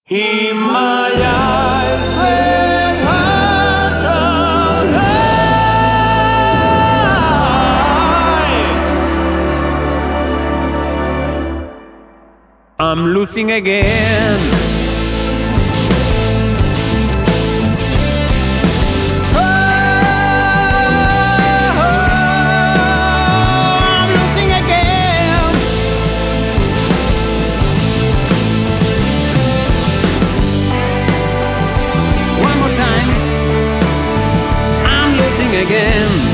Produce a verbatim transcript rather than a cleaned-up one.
In my eyes red hearts of lights. I'm losing again. Again.